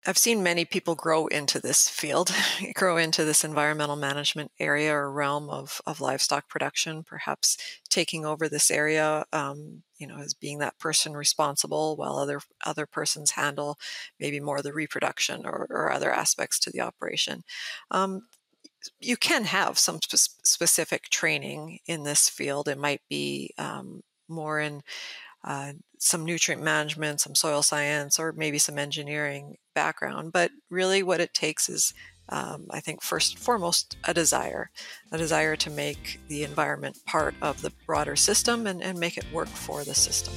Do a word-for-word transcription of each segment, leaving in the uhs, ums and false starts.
I've seen many people grow into this field, grow into this environmental management area or realm of, of livestock production, perhaps taking over this area, um, you know, as being that person responsible while other other persons handle maybe more of the reproduction or, or other aspects to the operation. Um, you can have some sp- specific training in this field. It might be um, more in uh, some nutrient management, some soil science, or maybe some engineering background. But really what it takes is, um, I think, first and foremost, a desire, a desire to make the environment part of the broader system and, and make it work for the system.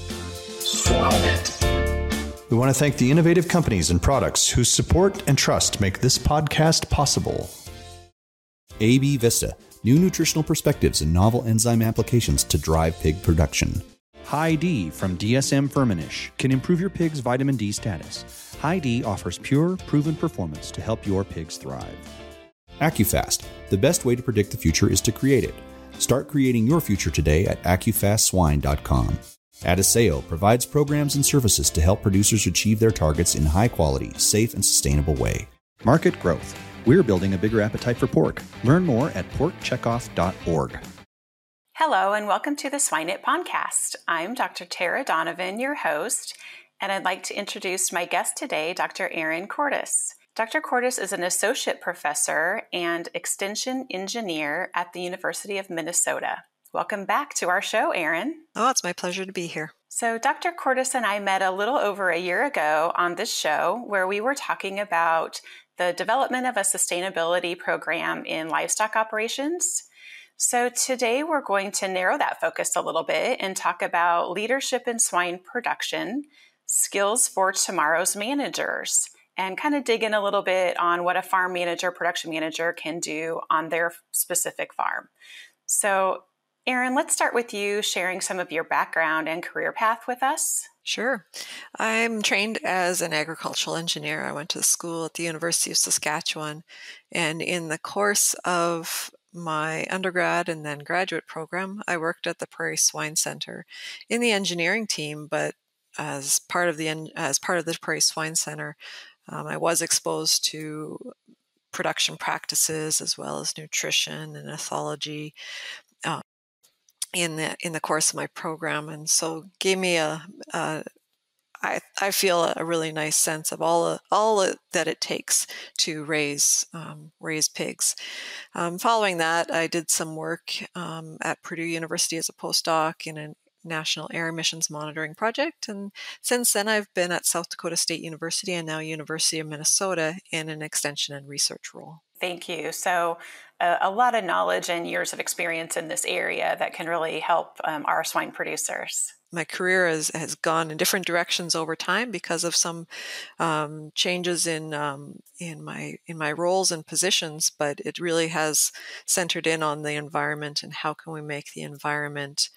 We want to thank the innovative companies and products whose support and trust make this podcast possible. A B Vista, new nutritional perspectives and novel enzyme applications to drive pig production. High D from D S M Firmenich can improve your pig's vitamin D status. High D offers pure, proven performance to help your pigs thrive. AccuFast, the best way to predict the future is to create it. Start creating your future today at Accufast Swine dot com. Adiseo provides programs and services to help producers achieve their targets in high quality, safe, and sustainable way. Market growth. We're building a bigger appetite for pork. Learn more at pork checkoff dot org. Hello and welcome to the SwineNet podcast. I'm Doctor Tara Donovan, your host, and I'd like to introduce my guest today, Doctor Aaron Cordes. Doctor Cordes is an associate professor and extension engineer at the University of Minnesota. Welcome back to our show, Aaron. Oh, it's my pleasure to be here. So Doctor Cordes and I met a little over a year ago on this show where we were talking about the development of a sustainability program in livestock operations. So today we're going to narrow that focus a little bit and talk about leadership in swine production, skills for tomorrow's managers, and kind of dig in a little bit on what a farm manager, production manager can do on their specific farm. So Aaron, let's start with you sharing some of your background and career path with us. Sure. I'm trained as an agricultural engineer. I went to school at the University of Saskatchewan, and in the course of my undergrad and then graduate program, I worked at the Prairie Swine Center in the engineering team, but as part of the as part of the Prairie Swine Center, um, I was exposed to production practices as well as nutrition and ethology uh, in the in the course of my program, and so gave me a, a I, I feel a really nice sense of all all that it takes to raise um, raise pigs. Um, following that, I did some work um, at Purdue University as a postdoc in a national air emissions monitoring project, and since then I've been at South Dakota State University and now University of Minnesota in an extension and research role. Thank you. So uh, a lot of knowledge and years of experience in this area that can really help um, our swine producers. My career has, has gone in different directions over time because of some um, changes in um, in my in my roles and positions, but it really has centered in on the environment and how can we make the environment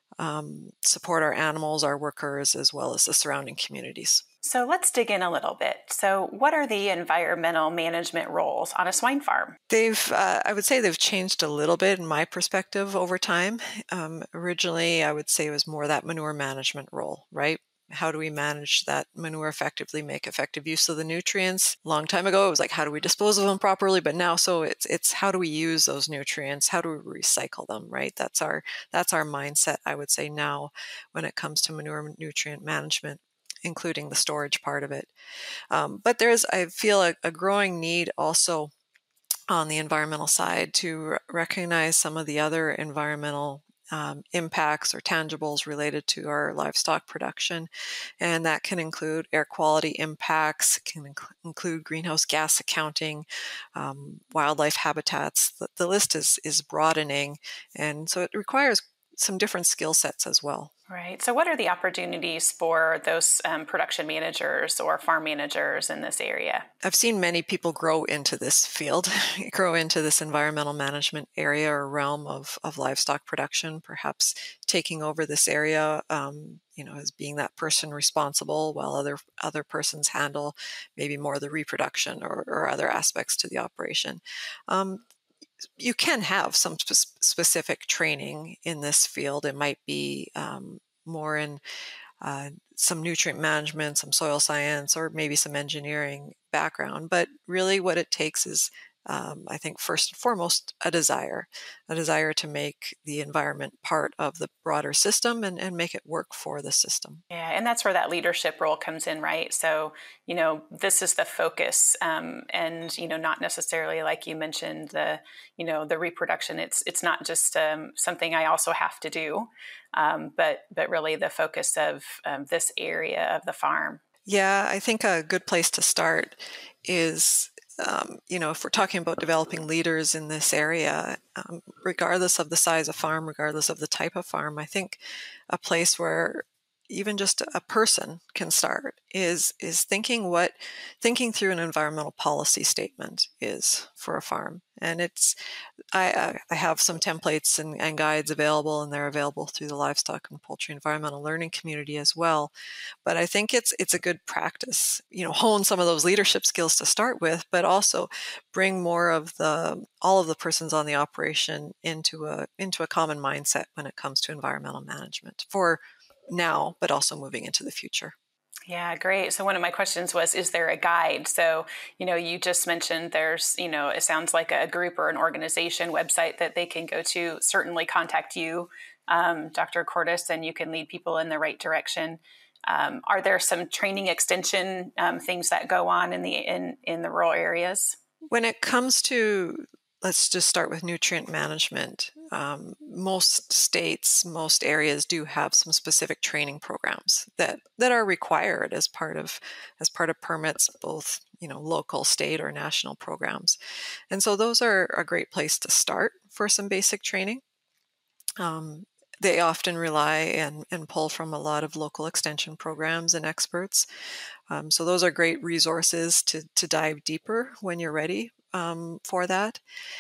um, support our animals, our workers, as well as the surrounding communities. So let's dig in a little bit. So what are the environmental management roles on a swine farm? They've, uh, I would say they've changed a little bit in my perspective over time. Um, originally, I would say it was more that manure management role, right? How do we manage that manure effectively, make effective use of the nutrients? A long time ago, it was like, how do we dispose of them properly? But now, so it's it's how do we use those nutrients? How do we recycle them, right? That's our that's our mindset, I would say now, when it comes to manure nutrient management, including the storage part of it. Um, but there's, I feel, a, a growing need also on the environmental side to r- recognize some of the other environmental um, impacts or tangibles related to our livestock production. And that can include air quality impacts, can inc- include greenhouse gas accounting, um, wildlife habitats. The, the list is, is broadening. And so it requires some different skill sets as well. Right. So what are the opportunities for those um, production managers or farm managers in this area? I've seen many people grow into this field, grow into this environmental management area or realm of, of livestock production, perhaps taking over this area, um, you know, as being that person responsible while other other persons handle maybe more of the reproduction or, or other aspects to the operation. Um, You can have some sp- specific training in this field. It might be um, more in uh, some nutrient management, some soil science, or maybe some engineering background, but really what it takes is, um, I think, first and foremost, a desire, a desire to make the environment part of the broader system and, and make it work for the system. Yeah, and that's where that leadership role comes in, right? So, you know, this is the focus, um, and you know, not necessarily like you mentioned the, you know, the reproduction. It's it's not just um, something I also have to do, um, but but really the focus of um, this area of the farm. Yeah, I think a good place to start is, um, you know, if we're talking about developing leaders in this area, um, regardless of the size of farm, regardless of the type of farm, I think a place where even just a person can start is is thinking what thinking through an environmental policy statement is for a farm. And it's I, I have some templates and, and guides available, and they're available through the Livestock and Poultry Environmental Learning community as well. But I think it's it's a good practice, you know, hone some of those leadership skills to start with, but also bring more of the all of the persons on the operation into a into a common mindset when it comes to environmental management for now, but also moving into the future. Yeah, great. So one of my questions was, is there a guide? So, you know, you just mentioned there's, you know, it sounds like a group or an organization website that they can go to. Certainly contact you, um, Doctor Cordes, and you can lead people in the right direction. Um, are there some training extension um, things that go on in the in, in the rural areas? When it comes to, let's just start with nutrient management. Um, most states, most areas do have some specific training programs that, that are required as part of as part of permits, both you know local, state, or national programs. And so those are a great place to start for some basic training. Um, they often rely and, and pull from a lot of local extension programs and experts. Um, so those are great resources to, to dive deeper when you're ready um, for that.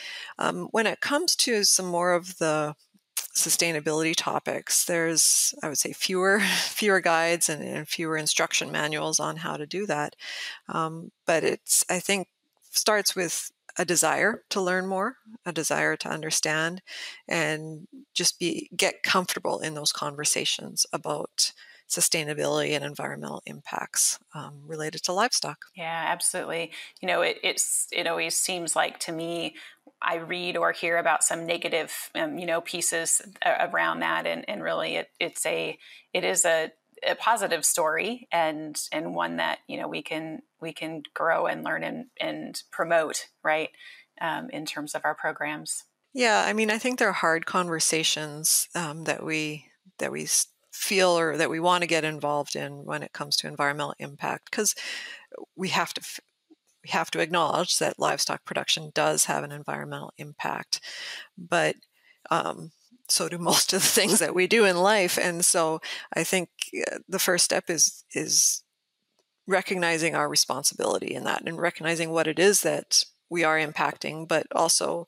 Um, when it comes to some more of the sustainability topics, there's, I would say, fewer fewer guides and, and fewer instruction manuals on how to do that. Um, but it's, I think, starts with a desire to learn more, a desire to understand, and just be get comfortable in those conversations about sustainability and environmental impacts um, related to livestock. Yeah, absolutely. You know, it, it's it always seems like to me, I read or hear about some negative, um, you know, pieces around that, and, and really, it, it's a it is a, a positive story, and and one that you know we can we can grow and learn and and promote, right, um, in terms of our programs. Yeah, I mean, I think there are hard conversations um, that we that we feel or that we want to get involved in when it comes to environmental impact, because we have to we have to acknowledge that livestock production does have an environmental impact, but um, so do most of the things that we do in life. And so I think the first step is is recognizing our responsibility in that, and recognizing what it is that we are impacting, but also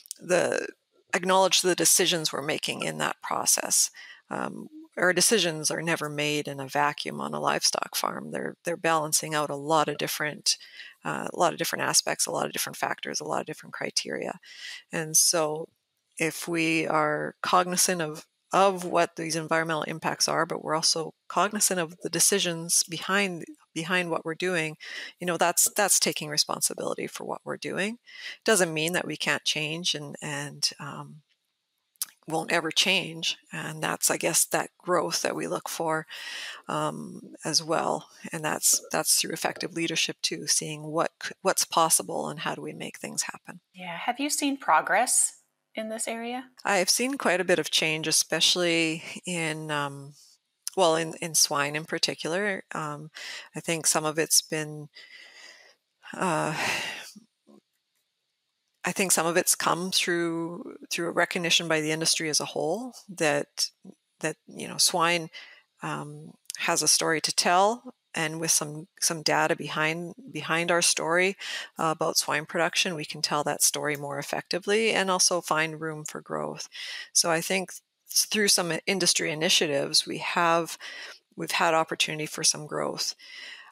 the acknowledge the decisions we're making in that process. Um, our decisions are never made in a vacuum on a livestock farm. They're they're balancing out a lot of different uh, a lot of different aspects, a lot of different factors, a lot of different criteria. And so if we are cognizant of of what these environmental impacts are, but we're also cognizant of the decisions behind behind what we're doing, you know, that's that's taking responsibility for what we're doing. Doesn't mean that we can't change and and um, won't ever change. And that's, I guess, that growth that we look for um, as well. And that's that's through effective leadership too, seeing what what's possible and how do we make things happen. Yeah. Have you seen progress in this area? I've seen quite a bit of change, especially in um, well, in, in swine in particular. Um, I think some of it's been, uh, I think some of it's come through through a recognition by the industry as a whole that that you know swine um, has a story to tell, and with some some data behind behind our story uh, about swine production, we can tell that story more effectively and also find room for growth. So I think through some industry initiatives, we have we've had opportunity for some growth.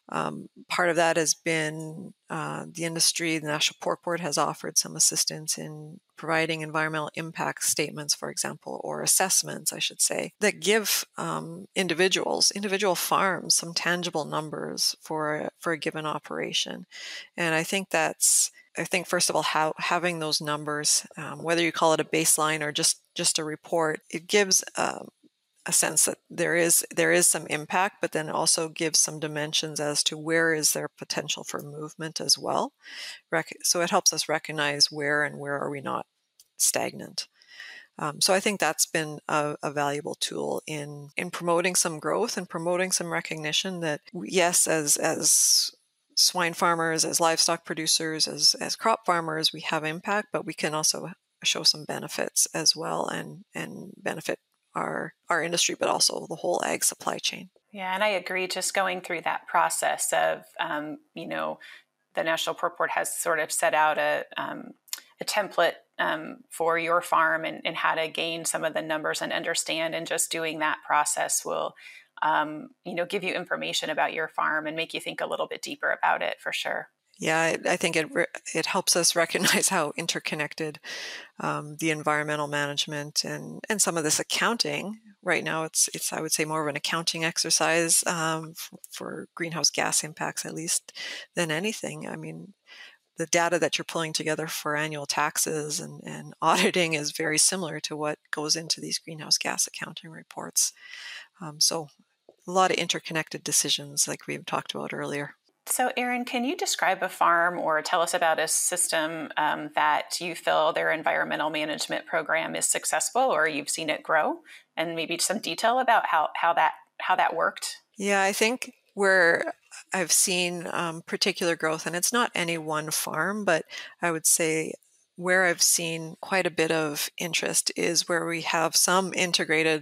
Um, part of that has been uh, the industry. The National Pork Board has offered some assistance in providing environmental impact statements, for example, or assessments, I should say, that give um, individuals, individual farms, some tangible numbers for for a given operation. And I think that's, I think first of all, how having those numbers, um, whether you call it a baseline or just just a report, it gives um, a sense that there is there is some impact, but then also gives some dimensions as to where is there potential for movement as well. Rec- so it helps us recognize where and where are we not stagnant. Um, so I think that's been a, a valuable tool in in promoting some growth and promoting some recognition that yes, as as swine farmers, as livestock producers, as as crop farmers, we have impact, but we can also show some benefits as well and and benefit our our industry, but also the whole ag supply chain. Yeah, and I agree. Just going through that process of, um, you know, the National Pork Board has sort of set out a um, a template um, for your farm and, and how to gain some of the numbers and understand. And just doing that process will, um, you know, give you information about your farm and make you think a little bit deeper about it for sure. Yeah, I, I think it it helps us recognize how interconnected um, the environmental management and, and some of this accounting. Right now, it's it's I would say more of an accounting exercise um, for, for greenhouse gas impacts, at least, than anything. I mean, the data that you're pulling together for annual taxes and, and auditing is very similar to what goes into these greenhouse gas accounting reports. Um, so, a lot of interconnected decisions, like we talked about earlier. So, Erin, can you describe a farm or tell us about a system um, that you feel their environmental management program is successful or you've seen it grow, and maybe some detail about how, how that how that worked? Yeah, I think where I've seen um, particular growth, and it's not any one farm, but I would say where I've seen quite a bit of interest is where we have some integrated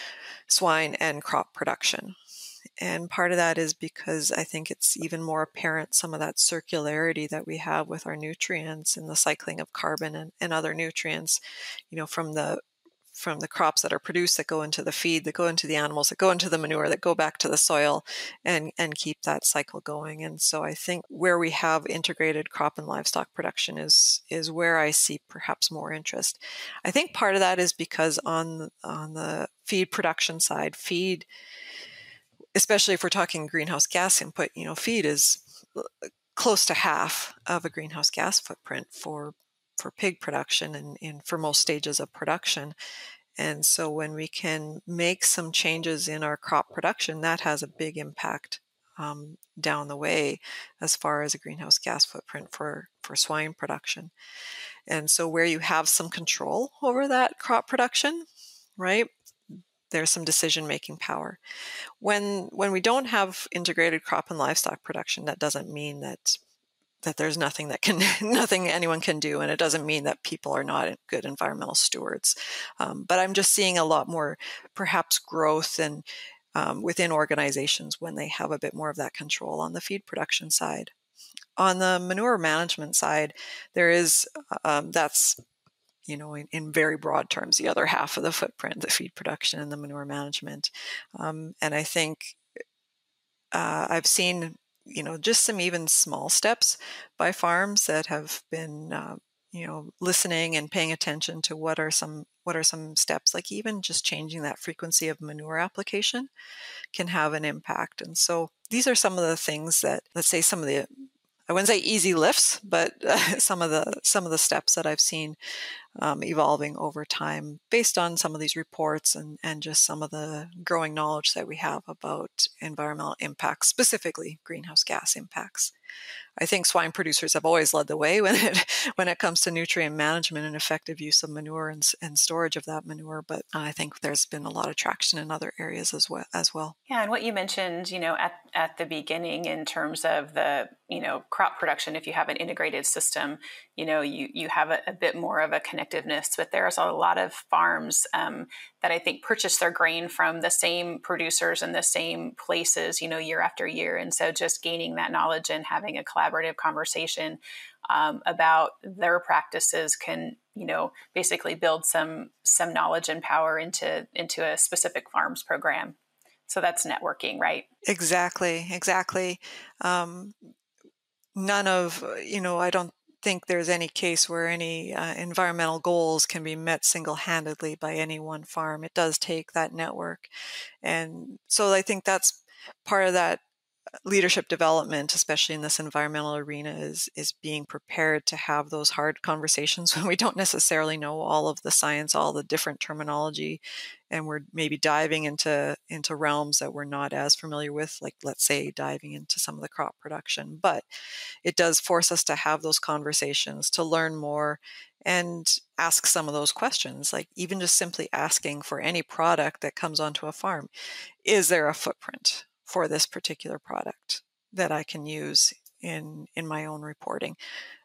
swine and crop production. And part of that is because I think it's even more apparent some of that circularity that we have with our nutrients and the cycling of carbon and, and other nutrients, you know, from the from the crops that are produced that go into the feed, that go into the animals, that go into the manure, that go back to the soil and, and keep that cycle going. And so I think where we have integrated crop and livestock production is is where I see perhaps more interest. I think part of that is because on on the feed production side, feed, especially if we're talking greenhouse gas input, you know, feed is close to half of a greenhouse gas footprint for for pig production and, and for most stages of production. And so when we can make some changes in our crop production, that has a big impact um, down the way as far as a greenhouse gas footprint for, for swine production. And so where you have some control over that crop production, right, there's some decision-making power. When when we don't have integrated crop and livestock production, that doesn't mean that that there's nothing that can nothing anyone can do, and it doesn't mean that people are not good environmental stewards. Um, but I'm just seeing a lot more, perhaps, growth and um, within organizations when they have a bit more of that control on the feed production side. On the manure management side, there is um, that's you know, in, in very broad terms, the other half of the footprint, the feed production and the manure management. Um, and I think uh, I've seen, you know, just some even small steps by farms that have been, uh, you know, listening and paying attention to what are some what are some steps, like even just changing that frequency of manure application can have an impact. And so these are some of the things that, let's say, some of the I wouldn't say easy lifts, but uh, some of the some of the steps that I've seen um, evolving over time based on some of these reports and, and just some of the growing knowledge that we have about environmental impacts, specifically greenhouse gas impacts. I think swine producers have always led the way when it when it comes to nutrient management and effective use of manure and, and storage of that manure. But I think there's been a lot of traction in other areas as well. As well. Yeah, and what you mentioned, you know, at at the beginning in terms of the, you know, crop production, if you have an integrated system, you know, you you have a, a bit more of a connectiveness. But there's a lot of farms um, that I think purchase their grain from the same producers in the same places, you know, year after year. And so just gaining that knowledge and having a collaborative conversation um, about their practices can, you know, basically build some some knowledge and power into into a specific farms program. So that's networking, right? Exactly, exactly. Um, none of, you know, I don't think there's any case where any uh, environmental goals can be met single-handedly by any one farm. It does take that network. And so I think that's part of that leadership development, especially in this environmental arena, is is being prepared to have those hard conversations when we don't necessarily know all of the science, all the different terminology, and we're maybe diving into into realms that we're not as familiar with, like let's say diving into some of the crop production. But it does force us to have those conversations, to learn more and ask some of those questions, like even just simply asking for any product that comes onto a farm, is there a footprint for this particular product that I can use in in my own reporting?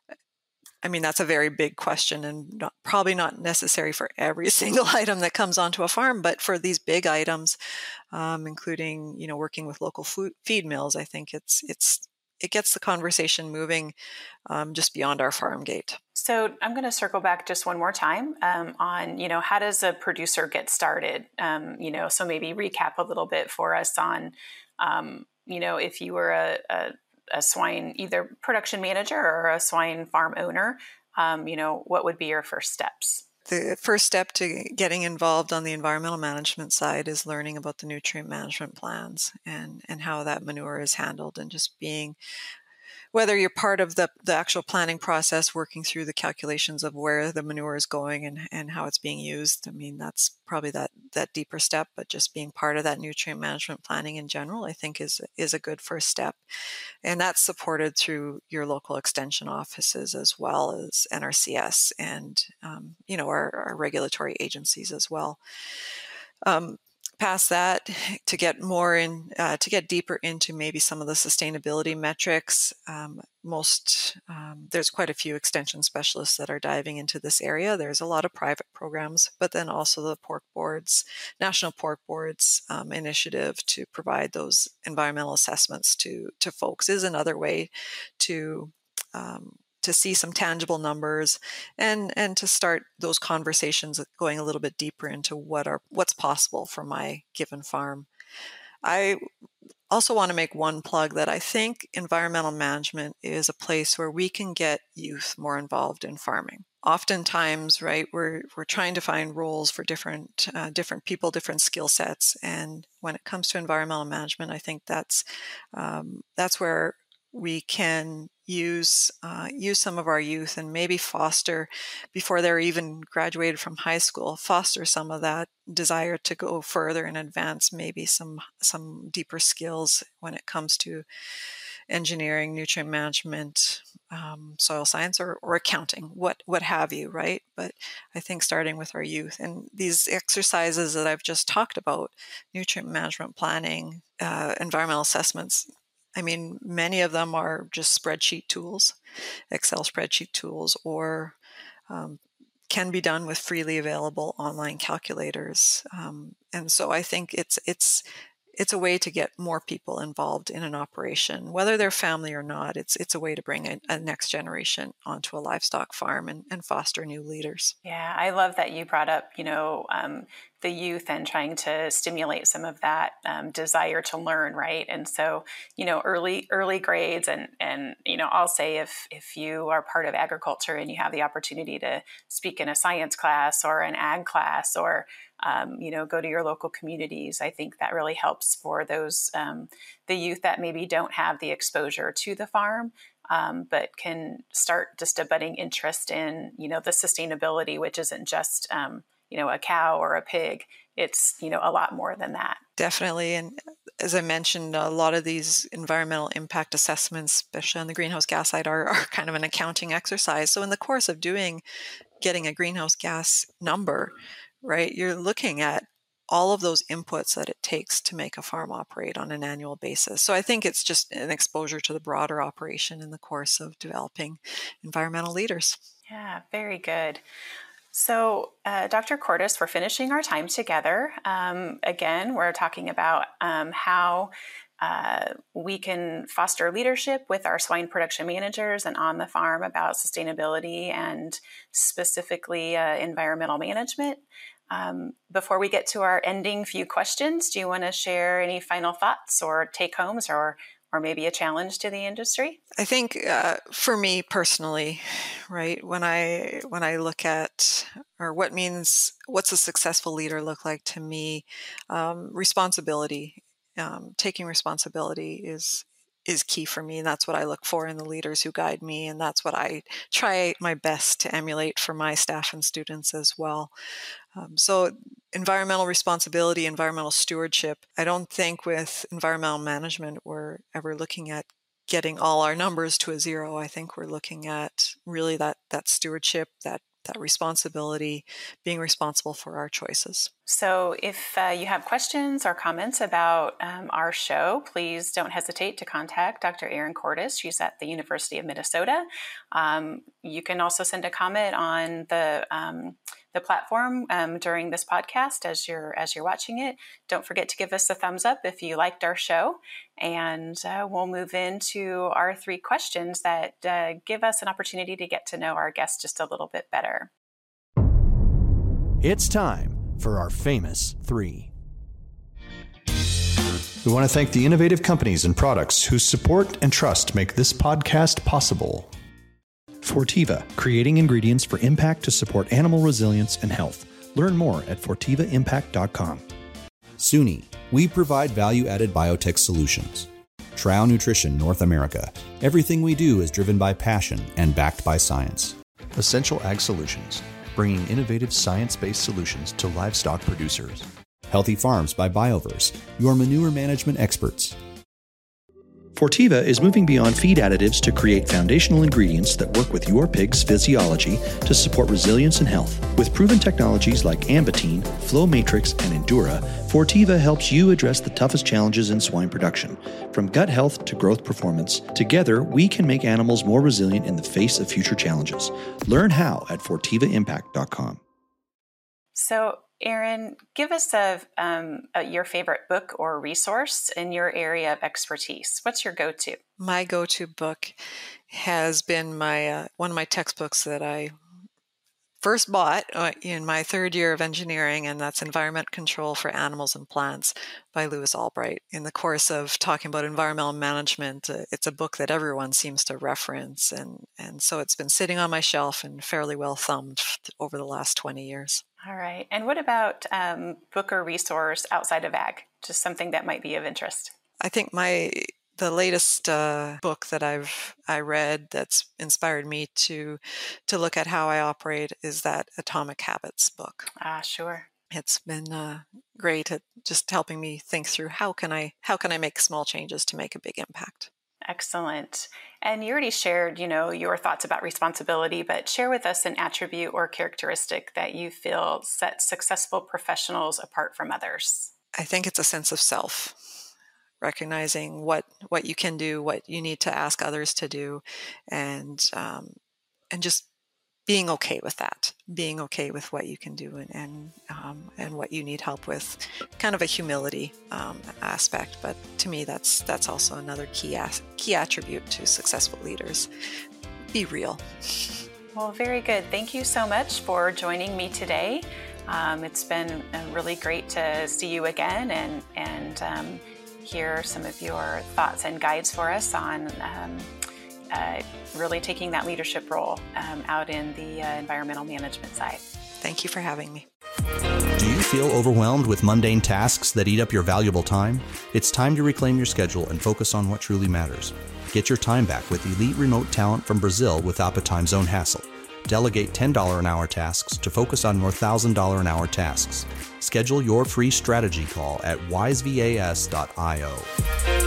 I mean, that's a very big question, and not, probably not necessary for every single item that comes onto a farm, but for these big items, um, including, you know, working with local food, feed mills, I think it's it's it gets the conversation moving um, just beyond our farm gate. So I'm going to circle back just one more time um, on, you know, how does a producer get started? Um, you know, so maybe recap a little bit for us on, um, you know, if you were a, a, a swine, either production manager or a swine farm owner, um, you know, what would be your first steps? The first step to getting involved on the environmental management side is learning about the nutrient management plans and, and how that manure is handled, and just being, whether you're part of the, the actual planning process, working through the calculations of where the manure is going and, and how it's being used. I mean, that's probably that, that deeper step, but just being part of that nutrient management planning in general, I think is, is a good first step. And that's supported through your local extension offices as well as N R C S and, um, you know, our, our regulatory agencies as well. Um, Past that, to get more in, uh, to get deeper into maybe some of the sustainability metrics, um, most, um, there's quite a few extension specialists that are diving into this area. There's a lot of private programs, but then also the Pork Board's, National Pork Board's um, initiative to provide those environmental assessments to, to folks is another way to um, to see some tangible numbers and and to start those conversations going a little bit deeper into what are what's possible for my given farm. I also want to make one plug that I think environmental management is a place where we can get youth more involved in farming. Oftentimes, right, we're we're trying to find roles for different uh, different people, different skill sets, and when it comes to environmental management, I think that's um, that's where we can use uh, use some of our youth and maybe foster, before they're even graduated from high school, foster some of that desire to go further and advance maybe some some deeper skills when it comes to engineering, nutrient management, um, soil science, or, or accounting, what what have you, right? But I think starting with our youth and these exercises that I've just talked about, nutrient management planning, uh, environmental assessments, I mean, many of them are just spreadsheet tools, Excel spreadsheet tools, or um, can be done with freely available online calculators. Um, and so I think it's it's it's a way to get more people involved in an operation, whether they're family or not. It's it's a way to bring a, a next generation onto a livestock farm and, and foster new leaders. Yeah, I love that you brought up, you know, um, the youth and trying to stimulate some of that um, desire to learn, right? And so, you know, early early grades, and and you know, I'll say if if you are part of agriculture and you have the opportunity to speak in a science class or an ag class, or um, you know, go to your local communities, I think that really helps for those um, the youth that maybe don't have the exposure to the farm. Um, but can start just a budding interest in, you know, the sustainability, which isn't just, um, you know, a cow or a pig. It's, you know, a lot more than that. Definitely. And as I mentioned, a lot of these environmental impact assessments, especially on the greenhouse gas side, are, are kind of an accounting exercise. So in the course of doing, getting a greenhouse gas number, right, you're looking at all of those inputs that it takes to make a farm operate on an annual basis. So I think it's just an exposure to the broader operation in the course of developing environmental leaders. Yeah, very good. So, uh, Doctor Cordes, we're finishing our time together. Um, again, we're talking about um, how uh, we can foster leadership with our swine production managers and on the farm about sustainability and specifically uh, environmental management. Um, before we get to our ending few questions, do you want to share any final thoughts or take-homes or or maybe a challenge to the industry? I think uh, for me personally, right, when I when I look at, or what means, what's a successful leader look like to me, um, responsibility, um, taking responsibility is is key for me. And that's what I look for in the leaders who guide me. And that's what I try my best to emulate for my staff and students as well. Um, so environmental responsibility, environmental stewardship, I don't think with environmental management we're ever looking at getting all our numbers to a zero. I think we're looking at really that that stewardship, that that responsibility, being responsible for our choices. So if uh, you have questions or comments about um, our show, please don't hesitate to contact Doctor Erin Cordes. She's at the University of Minnesota. Um, you can also send a comment on the um, the platform um, during this podcast as you're as you're watching it. Don't forget to give us a thumbs up if you liked our show, and uh, we'll move into our three questions that uh, give us an opportunity to get to know our guests just a little bit better. It's time for our famous three. We want to thank the innovative companies and products whose support and trust make this podcast possible. Fortiva, creating ingredients for impact to support animal resilience and health. Learn more at fortiva impact dot com. SUNY, we provide value-added biotech solutions. Trouw Nutrition North America. Everything we do is driven by passion and backed by science. Essential Ag Solutions, bringing innovative science-based solutions to livestock producers. Healthy Farms by BioVerse, your manure management experts. Fortiva is moving beyond feed additives to create foundational ingredients that work with your pig's physiology to support resilience and health. With proven technologies like Ambatine, Flow Matrix, and Endura, Fortiva helps you address the toughest challenges in swine production. From gut health to growth performance, together we can make animals more resilient in the face of future challenges. Learn how at fortiva impact dot com. So, Erin, give us a, um, a, your favorite book or resource in your area of expertise. What's your go-to? My go-to book has been my uh, one of my textbooks that I first bought uh, in my third year of engineering, and that's Environment Control for Animals and Plants by Lewis Albright. In the course of talking about environmental management, uh, it's a book that everyone seems to reference, and, and so it's been sitting on my shelf and fairly well thumbed over the last twenty years. All right. And what about um, book or resource outside of ag? Just something that might be of interest. I think my the latest uh, book that I've I read that's inspired me to to look at how I operate is that Atomic Habits book. Ah, sure. It's been uh, great at just helping me think through how can I how can I make small changes to make a big impact. Excellent. And you already shared, you know, your thoughts about responsibility, but share with us an attribute or characteristic that you feel sets successful professionals apart from others. I think it's a sense of self, recognizing what, what you can do, what you need to ask others to do, and um, and just being okay with that, being okay with what you can do and and, um, and what you need help with, kind of a humility um, aspect. But to me, that's that's also another key as- key attribute to successful leaders. Be real. Well, very good. Thank you so much for joining me today. Um, it's been really great to see you again and and um, hear some of your thoughts and guides for us on um, Uh, really taking that leadership role um, out in the uh, environmental management side. Thank you for having me. Do you feel overwhelmed with mundane tasks that eat up your valuable time? It's time to reclaim your schedule and focus on what truly matters. Get your time back with elite remote talent from Brazil without the time zone hassle. Delegate ten dollars an hour tasks to focus on more one thousand dollars an hour tasks. Schedule your free strategy call at wise vas dot io.